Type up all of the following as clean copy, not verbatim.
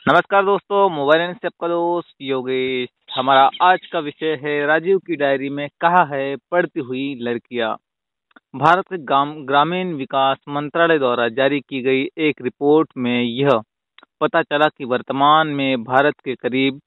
नमस्कार दोस्तों, mobile and से आपका दोस्त योगेश। हमारा आज का विषय है राजीव की डायरी में कहा है पढ़ती हुई लड़कियां। भारत के ग्रामीण विकास मंत्रालय द्वारा जारी की गई एक रिपोर्ट में यह पता चला कि वर्तमान में भारत के करीब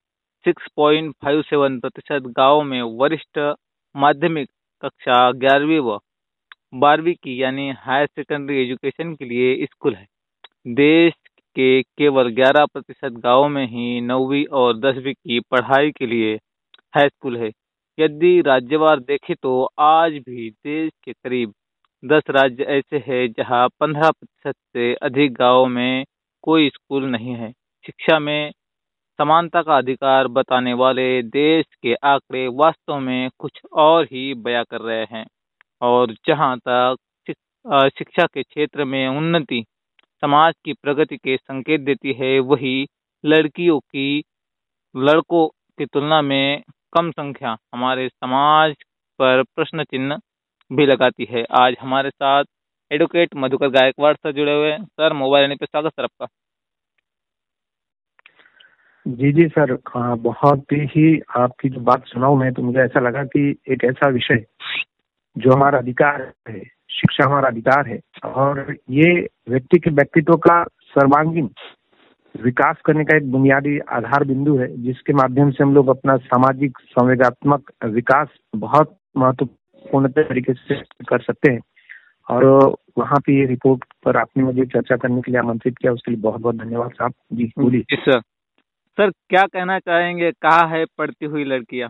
6.57% गाँव में वरिष्ठ माध्यमिक कक्षा 11वीं व 12वीं की यानी हायर सेकेंडरी एजुकेशन के लिए स्कूल है। देश के केवल 11% गाँवों में ही 9वीं और 10वीं की पढ़ाई के लिए हाई स्कूल है। यदि राज्यवार देखें तो आज भी देश के करीब 10 राज्य ऐसे हैं जहां 15% से अधिक गाँवों में कोई स्कूल नहीं है। शिक्षा में समानता का अधिकार बताने वाले देश के आंकड़े वास्तव में कुछ और ही बयां कर रहे हैं। और जहां तक शिक्षा के क्षेत्र में उन्नति समाज की प्रगति के संकेत देती है, वही लड़कियों की लड़कों की तुलना में कम संख्या हमारे समाज पर प्रश्न चिन्ह भी लगाती है। आज हमारे साथ एडवोकेट मधुकर गायकवाड़ सर जुड़े हुए हैं। सर, मोबाइल आने पे स्वागत सर आपका। जी जी सर, बहुत ही आपकी जो बात सुनाऊं मैं तो मुझे ऐसा लगा कि एक ऐसा विषय जो हमारा अधिकार है, शिक्षा हमारा अधिकार है और ये व्यक्ति के व्यक्तित्व का सर्वांगीण विकास करने का एक बुनियादी आधार बिंदु है, जिसके माध्यम से हम लोग अपना सामाजिक संवेगात्मक विकास बहुत महत्वपूर्ण तरीके से कर सकते हैं। और वहाँ पे ये रिपोर्ट पर आपने मुझे चर्चा करने के लिए आमंत्रित किया, उसके लिए बहुत बहुत धन्यवाद साहब। जी बोलिए। सर, क्या कहना चाहेंगे, कहा है पढ़ती हुई लड़कियां?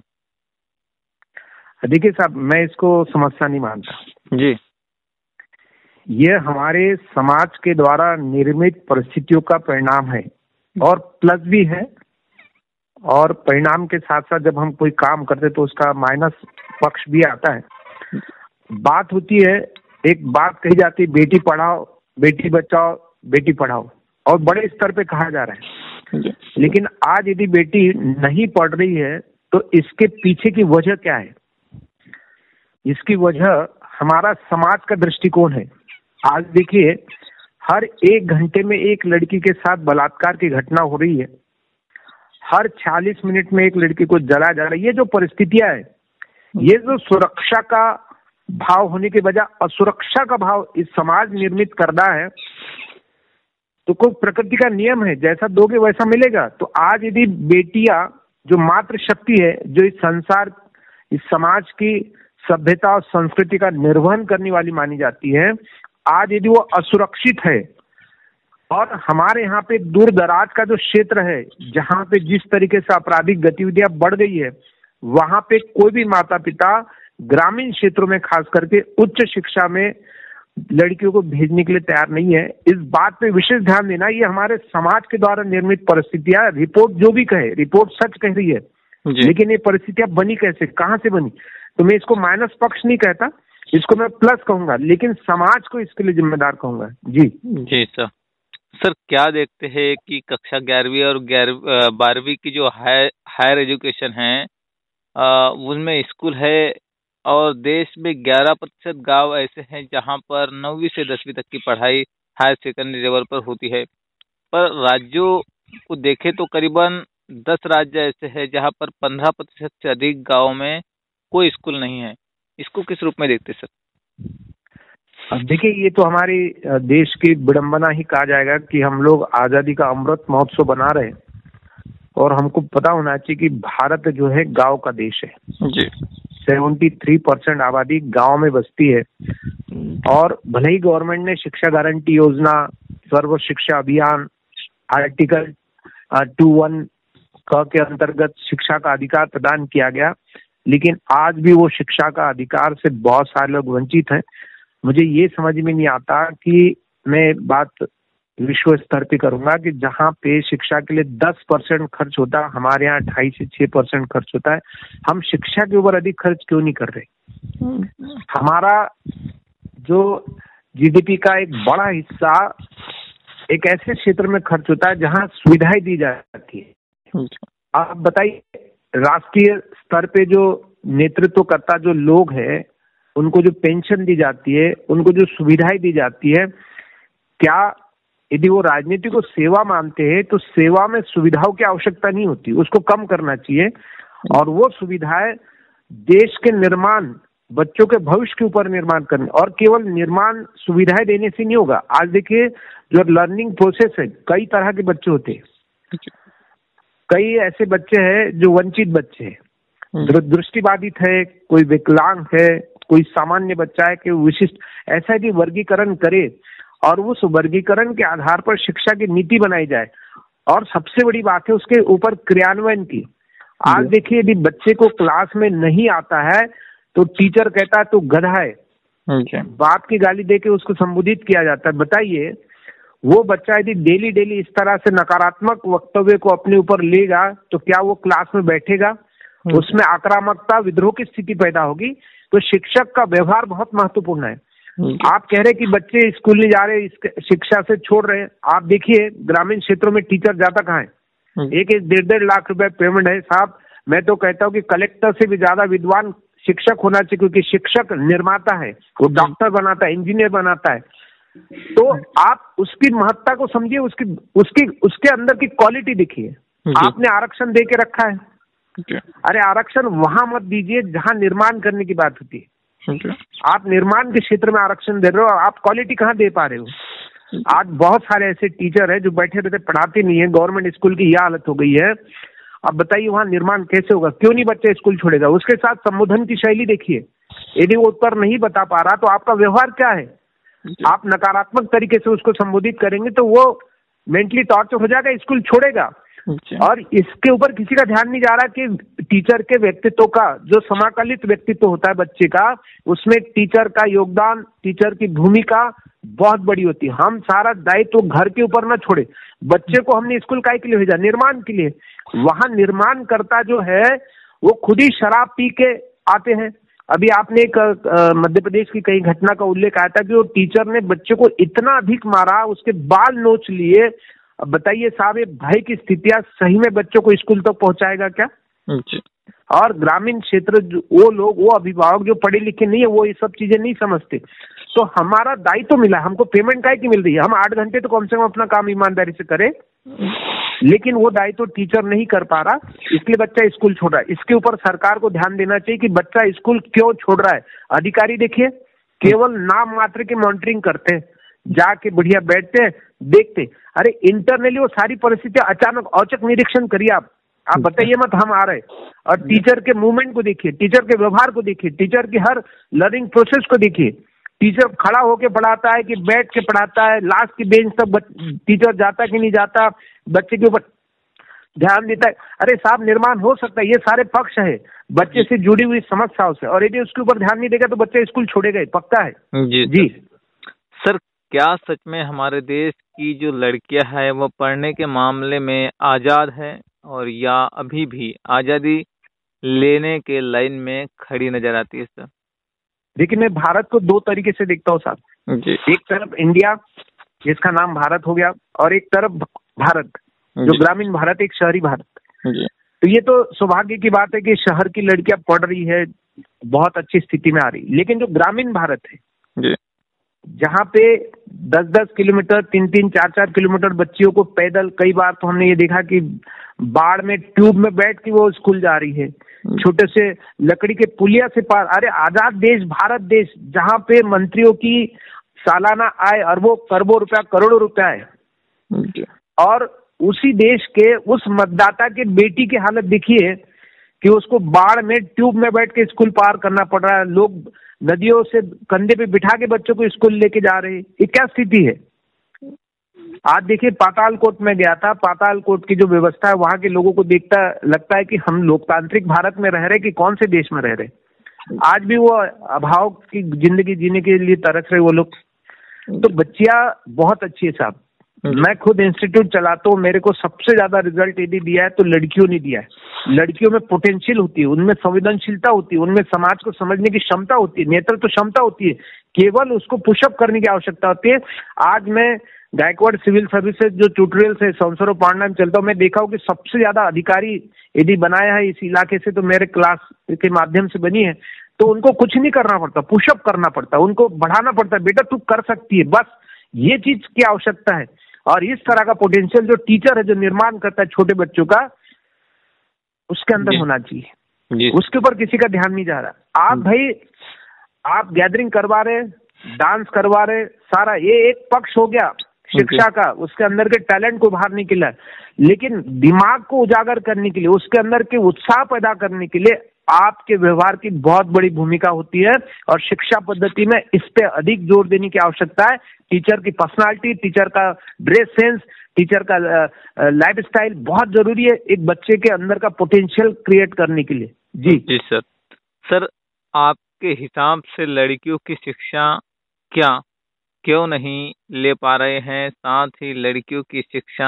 देखिए साहब, मैं इसको समस्या नहीं मानता जी। ये हमारे समाज के द्वारा निर्मित परिस्थितियों का परिणाम है और प्लस भी है। और परिणाम के साथ साथ जब हम कोई काम करते तो उसका माइनस पक्ष भी आता है। बात होती है, एक बात कही जाती है, बेटी पढ़ाओ बेटी बचाओ बेटी पढ़ाओ, और बड़े स्तर पे कहा जा रहा है। लेकिन आज यदि बेटी नहीं पढ़ रही है तो इसके पीछे की वजह क्या है? इसकी वजह हमारा समाज का दृष्टिकोण है। आज देखिए, हर 1 घंटे में एक लड़की के साथ बलात्कार की घटना हो रही है। हर 40 मिनट में एक लड़की को जला जा रहा है। ये जो परिस्थितियां है, ये जो सुरक्षा का भाव होने के बजाय असुरक्षा का भाव इस समाज निर्मित कर रहा है, तो कोई प्रकृति का नियम है, जैसा दोगे वैसा मिलेगा। तो आज यदि बेटियां जो मातृ शक्ति है, जो इस संसार इस समाज की सभ्यता और संस्कृति का निर्वहन करने वाली मानी जाती है, आज यदि वो असुरक्षित है और हमारे यहाँ पे दूर दराज का जो क्षेत्र है, जहाँ पे जिस तरीके से आपराधिक गतिविधियां बढ़ गई है, वहां पे कोई भी माता पिता ग्रामीण क्षेत्रों में खास करके उच्च शिक्षा में लड़कियों को भेजने के लिए तैयार नहीं है। इस बात पे विशेष ध्यान देना। ये हमारे समाज के द्वारा निर्मित परिस्थितियां, रिपोर्ट जो भी कहे, रिपोर्ट सच कह रही है, लेकिन ये परिस्थितियां बनी कैसे, कहाँ से बनी? तो मैं इसको माइनस पक्ष नहीं कहता, इसको मैं प्लस कहूंगा, लेकिन समाज को इसके लिए जिम्मेदार कहूंगा। जी जी सर। सर, क्या देखते हैं कि कक्षा 11वीं और 12वीं की जो हायर एजुकेशन है, उनमें स्कूल है और देश में 11% गांव ऐसे हैं जहां पर 9वीं से 10वीं तक की पढ़ाई हायर सेकेंडरी लेवल पर होती है। पर राज्यों को देखें तो करीबन 10 राज्य ऐसे हैं जहां पर 15% से अधिक गाँव में कोई स्कूल नहीं है। इसको किस रूप में देखते सर? अब देखिए, ये तो हमारे देश की विडंबना ही कहा जाएगा कि हम लोग आजादी का अमृत महोत्सव बना रहे हैं और हमको पता होना चाहिए कि भारत जो है गांव का देश है। जी। 73% आबादी गांव में बसती है। और भले ही गवर्नमेंट ने शिक्षा गारंटी योजना, सर्व शिक्षा अभियान, आर्टिकल 21 के अंतर्गत शिक्षा का अधिकार प्रदान किया गया, लेकिन आज भी वो शिक्षा का अधिकार से बहुत सारे लोग वंचित हैं। मुझे ये समझ में नहीं आता कि मैं बात विश्व स्तर पे करूंगा कि जहाँ पे शिक्षा के लिए 10% खर्च होता है, हमारे यहाँ 2.5 से 6% खर्च होता है। हम शिक्षा के ऊपर अधिक खर्च क्यों नहीं कर रहे? हमारा जो जीडीपी का एक बड़ा हिस्सा एक ऐसे क्षेत्र में खर्च होता है जहाँ सुविधाएं दी जाती है। आप बताइए, राष्ट्रीय स्तर पे जो नेतृत्व करता जो लोग हैं, उनको जो पेंशन दी जाती है, उनको जो सुविधाएं दी जाती है, क्या यदि वो राजनीति को सेवा मानते हैं तो सेवा में सुविधाओं की आवश्यकता नहीं होती, उसको कम करना चाहिए। और वो सुविधाएं देश के निर्माण, बच्चों के भविष्य के ऊपर निर्माण करने, और केवल निर्माण सुविधाएं देने से नहीं होगा। आज देखिए जो लर्निंग प्रोसेस है, कई तरह के बच्चे होते हैं। कई ऐसे बच्चे हैं जो वंचित बच्चे हैं, दृष्टिबाधित है, कोई विकलांग है, कोई सामान्य बच्चा है कि विशिष्ट, ऐसा यदि वर्गीकरण करे और उस वर्गीकरण के आधार पर शिक्षा की नीति बनाई जाए, और सबसे बड़ी बात है उसके ऊपर क्रियान्वयन की। आज देखिए यदि बच्चे को क्लास में नहीं आता है तो टीचर कहता है तो गधा है, बाप की गाली देके उसको संबोधित किया जाता है। बताइए वो बच्चा यदि डेली डेली इस तरह से नकारात्मक वक्तव्य को अपने ऊपर लेगा तो क्या वो क्लास में बैठेगा? उसमें आक्रामकता, विद्रोह की स्थिति पैदा होगी। तो शिक्षक का व्यवहार बहुत महत्वपूर्ण है। आप कह रहे कि बच्चे स्कूल नहीं जा रहे, शिक्षा से छोड़ रहे हैं। आप देखिए ग्रामीण क्षेत्रों में टीचर जाता कहाँ है? एक 1.5 लाख रुपए पेमेंट है साहब। मैं तो कहता हूँ कि कलेक्टर से भी ज्यादा विद्वान शिक्षक होना चाहिए, क्योंकि शिक्षक निर्माता है, वो डॉक्टर बनाता है, इंजीनियर बनाता है। तो आप उसकी महत्ता को समझिए, उसके अंदर की क्वालिटी देखिए। आपने आरक्षण दे के रखा है, अरे आरक्षण वहां मत दीजिए जहां निर्माण करने की बात होती है। आप निर्माण के क्षेत्र में आरक्षण दे रहे हो, आप क्वालिटी कहाँ दे पा रहे हो? आज बहुत सारे ऐसे टीचर है जो बैठे रहते, पढ़ाते नहीं है। गवर्नमेंट स्कूल की यह हालत हो गई है। अब बताइए वहां निर्माण कैसे होगा? क्यों नहीं बच्चा स्कूल छोड़ेगा? उसके साथ संबोधन की शैली देखिए, यदि वो उत्तर नहीं बता पा रहा तो आपका व्यवहार क्या है? आप नकारात्मक तरीके से उसको संबोधित करेंगे तो वो मेंटली टॉर्चर हो जाएगा, स्कूल छोड़ेगा। और इसके ऊपर किसी का ध्यान नहीं जा रहा कि टीचर के व्यक्तित्व का, जो समाकलित व्यक्तित्व होता है बच्चे का, उसमें टीचर का योगदान, टीचर की भूमिका बहुत बड़ी होती है। हम सारा दायित्व घर के ऊपर ना छोड़े। बच्चे को हमने स्कूल काहे के लिए भेजा? निर्माण के लिए। वहां निर्माण करता जो है वो खुद ही शराब पी के आते हैं। अभी आपने एक मध्य प्रदेश की कई घटना का उल्लेख आया था कि वो टीचर ने बच्चे को इतना अधिक मारा, उसके बाल नोच लिए। अब बताइए साहब, ये भय की स्थितियां सही में बच्चों को स्कूल तक पहुंचाएगा क्या? और ग्रामीण क्षेत्र वो लोग, वो अभिभावक जो पढ़े लिखे नहीं है, वो ये सब चीजें नहीं समझते। तो हमारा दायित्व तो मिला, हमको पेमेंट काहे की मिल रही है? हम 8 घंटे तो कम से कम अपना काम ईमानदारी से करें, लेकिन वो दायित्व तो टीचर नहीं कर पा रहा, इसलिए बच्चा स्कूल छोड़ रहा है। इसके ऊपर सरकार को ध्यान देना चाहिए कि बच्चा स्कूल क्यों छोड़ रहा है। अधिकारी देखिए केवल नाम मात्र की मॉनिटरिंग करते हैं, जाके बढ़िया बैठते हैं, देखते। अरे इंटरनली वो सारी परिस्थितियां अचानक औचक निरीक्षण करिए। आप बताइए मत हम आ रहे। और टीचर के मूवमेंट को देखिए, टीचर के व्यवहार को देखिए, टीचर की हर लर्निंग प्रोसेस को देखिए। टीचर खड़ा होके पढ़ाता है कि बैठ के पढ़ाता है, लास्ट की बेंच तक टीचर जाता कि नहीं जाता, बच्चे के ऊपर ध्यान देता है। अरे साहब, निर्माण हो सकता है, ये सारे पक्ष है बच्चे से जुड़ी हुई समस्याओं से, और यदि उसके ऊपर ध्यान नहीं देगा तो बच्चा स्कूल छोड़ेगा, पक्का है। जी सर, क्या सच में हमारे देश की जो लड़कियां हैं वो पढ़ने के मामले में आजाद है, और या अभी भी आजादी लेने के लाइन में खड़ी नजर आती है सर? देखिए मैं भारत को 2 तरीके से देखता हूँ साहब। एक तरफ इंडिया जिसका नाम भारत हो गया, और एक तरफ भारत जो ग्रामीण भारत, एक शहरी भारत। तो ये तो सौभाग्य की बात है कि शहर की लड़कियां पढ़ रही है, बहुत अच्छी स्थिति में आ रही। लेकिन जो ग्रामीण भारत है, जहाँ पे 10-10 किलोमीटर, 3-3, 4-4 किलोमीटर बच्चियों को पैदल, कई बार तो हमने ये देखा कि बाढ़ में ट्यूब में बैठ के वो स्कूल जा रही है, छोटे से लकड़ी के पुलिया से पार। अरे आजाद देश, भारत देश, जहाँ पे मंत्रियों की सालाना आय अरबों खरबों रुपया, करोड़ों रुपया है। और उसी देश के उस मतदाता के बेटी की हालत देखिए कि उसको बाढ़ में ट्यूब में बैठ के स्कूल पार करना पड़ रहा है। लोग नदियों से कंधे पे बिठा के बच्चों को स्कूल लेके जा रहे हैं। ये क्या स्थिति है? आज देखिए पातालकोट में गया था, पातालकोट की जो व्यवस्था है वहां के लोगों को देखता लगता है कि हम लोकतांत्रिक भारत में रह रहे कि कौन से देश में रह रहे। आज भी वो अभाव की जिंदगी जीने के लिए तरस रहे वो लोग। तो बच्चियां बहुत अच्छी है साहब। मैं खुद इंस्टीट्यूट चलाता हूँ, मेरे को सबसे ज्यादा रिजल्ट यदि दिया है तो लड़कियों ने दिया है। लड़कियों में पोटेंशियल होती है, उनमें संवेदनशीलता होती है, उनमें समाज को समझने की क्षमता होती है, नेतृत्व क्षमता होती है। केवल उसको पुशअप करने की आवश्यकता होती है। आज मैं गायकवाड़ सिविल सर्विसेज जो ट्यूटोरियल से संवत्सरों पांडा में चलता हूँ, मैं देखा हूँ कि सबसे ज्यादा अधिकारी यदि बनाया है इस इलाके से तो मेरे क्लास के माध्यम से बनी है। तो उनको कुछ नहीं करना पड़ता, पुशअप करना पड़ता है, उनको बढ़ाना पड़ता है, बेटा तू कर सकती है, बस ये चीज की आवश्यकता है। और इस तरह का पोटेंशियल जो टीचर है, जो निर्माण करता है छोटे बच्चों का, उसके अंदर होना चाहिए। उसके ऊपर किसी का ध्यान नहीं जा रहा। आप भाई, आप गैदरिंग करवा रहे, डांस करवा रहे, सारा ये एक पक्ष हो गया शिक्षा का, उसके अंदर के टैलेंट को बाहर निकला, लेकिन दिमाग को उजागर करने के लिए, उसके अंदर के उत्साह पैदा करने के लिए आपके व्यवहार की बहुत बड़ी भूमिका होती है। और शिक्षा पद्धति में इस पे अधिक जोर देने की आवश्यकता है। टीचर की पर्सनालिटी, टीचर का ड्रेस सेंस, टीचर का लाइफ स्टाइल बहुत जरूरी है एक बच्चे के अंदर का पोटेंशियल क्रिएट करने के लिए। जी जी सर। सर, आपके हिसाब से लड़कियों की शिक्षा क्यों नहीं ले पा रहे हैं, साथ ही लड़कियों की शिक्षा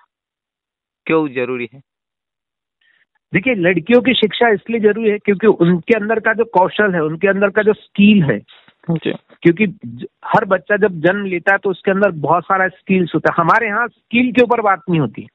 क्यों जरूरी है? देखिए, लड़कियों की शिक्षा इसलिए जरूरी है क्योंकि उनके अंदर का जो कौशल है, उनके अंदर का जो स्किल है, क्योंकि हर बच्चा जब जन्म लेता है तो उसके अंदर बहुत सारा स्किल्स होता है। हमारे यहाँ स्किल के ऊपर बात नहीं होती।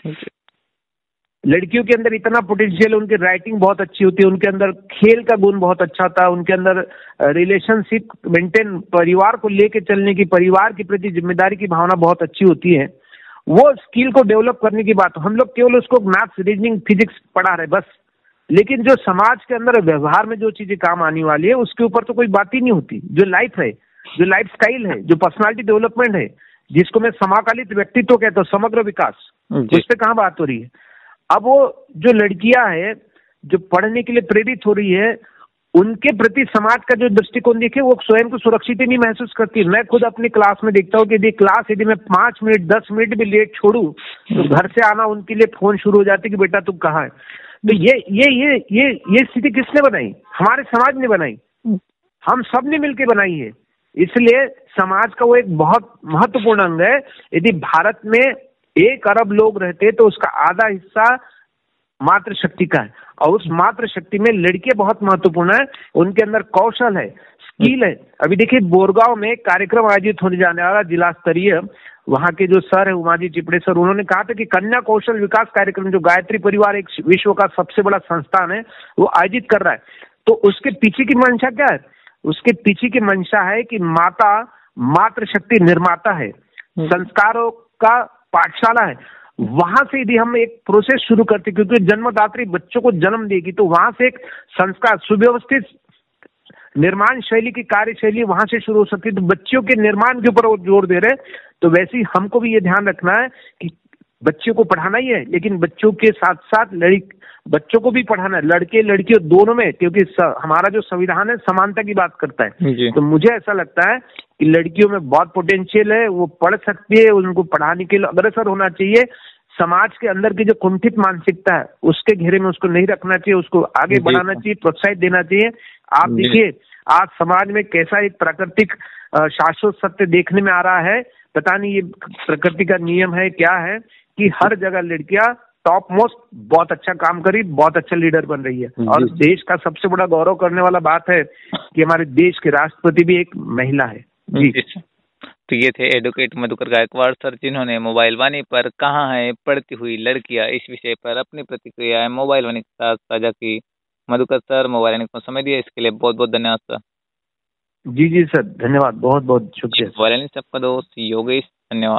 लड़कियों के अंदर इतना पोटेंशियल है, उनकी राइटिंग बहुत अच्छी होती है, उनके अंदर खेल का गुण बहुत अच्छा होता है, उनके अंदर रिलेशनशिप मेंटेन, परिवार को लेके चलने की, परिवार के प्रति जिम्मेदारी की भावना बहुत अच्छी होती है। वो स्किल को डेवलप करने की बात, हम लोग केवल उसको मैथ्स, रीजनिंग, फिजिक्स पढ़ा रहे बस, लेकिन जो समाज के अंदर व्यवहार में जो चीजें काम आने वाली है उसके ऊपर तो कोई बात ही नहीं होती। जो लाइफ है, जो लाइफ स्टाइल है, जो पर्सनालिटी डेवलपमेंट है, जिसको मैं समाकालित व्यक्तित्व कहता हूँ, समग्र विकास, उस पर कहाँ बात हो रही है। अब वो जो लड़कियां हैं जो पढ़ने के लिए प्रेरित हो रही है, उनके प्रति समाज का जो दृष्टिकोण देखे, वो स्वयं को सुरक्षित ही नहीं महसूस करती। मैं खुद अपनी क्लास में देखता हूँ कि यदि मैं 5 मिनट 10 मिनट भी लेट छोड़ू तो घर से आना उनके लिए फोन शुरू हो जाती कि बेटा तुम कहाँ है। तो ये स्थिति किसने बनाई? हमारे समाज ने बनाई, हम सब ने मिलकर बनाई है। इसलिए समाज का वो एक बहुत महत्वपूर्ण अंग है। यदि भारत में 1 अरब लोग रहते तो उसका आधा हिस्सा मातृशक्ति का है, और उस मातृशक्ति में लड़कियां बहुत महत्वपूर्ण है। उनके अंदर कौशल है, स्किल है। अभी देखिए, बोरगांव में कार्यक्रम आयोजित होने जाने वाला जिला स्तरीय, वहां के जो सर है उमाजी चिपड़े सर, उन्होंने कहा था कि कन्या कौशल विकास कार्यक्रम जो गायत्री परिवार एक विश्व का सबसे बड़ा संस्थान है वो आयोजित कर रहा है। तो उसके पीछे की मंशा क्या है? उसके पीछे की मंशा है कि मातृशक्ति निर्माता है, संस्कारों का पाठशाला है। वहां से यदि हम एक प्रोसेस शुरू करते, क्योंकि जन्मदात्री बच्चों को जन्म देगी, तो वहां से एक संस्कार, सुव्यवस्थित निर्माण शैली की कार्यशैली वहां से शुरू हो सकती है। तो बच्चों के निर्माण के ऊपर वो जोर दे रहे। तो वैसे ही हमको भी ये ध्यान रखना है कि बच्चों को पढ़ाना ही है, लेकिन बच्चों के साथ साथ बच्चों को भी पढ़ाना है, लड़के लड़कियों दोनों में, क्योंकि हमारा जो संविधान है समानता की बात करता है। तो मुझे ऐसा लगता है कि लड़कियों में बहुत पोटेंशियल है, वो पढ़ सकती है, उनको पढ़ाने के लिए अग्रसर होना चाहिए। समाज के अंदर की जो कुंठित मानसिकता है उसके घेरे में उसको नहीं रखना चाहिए, उसको आगे बढ़ाना चाहिए, प्रोत्साहित देना चाहिए। आप देखिए आज समाज में कैसा एक प्राकृतिक शाश्वत सत्य देखने में आ रहा है, पता नहीं ये प्रकृति का नियम है क्या है, कि हर जगह लड़कियां टॉप मोस्ट बहुत अच्छा काम करी, बहुत अच्छा लीडर बन रही है। और देश का सबसे बड़ा गौरव करने वाला बात है कि हमारे देश के राष्ट्रपति भी एक महिला है। जी। तो ये थे एडवोकेट मधुकर गायकवाड़ सर, जिन्होंने मोबाइल वाणी पर कहाँ है पढ़ती हुई लड़कियां इस विषय पर अपनी प्रतिक्रिया मोबाइल वाणी के साथ साझा की। मधुकर सर, मोबाइल वाणी को समय दिया, इसके लिए बहुत बहुत धन्यवाद सर। जी सर, धन्यवाद, बहुत बहुत शुक्रिया। मोबाइल वाणी से आपका दोस्त योगेश, धन्यवाद।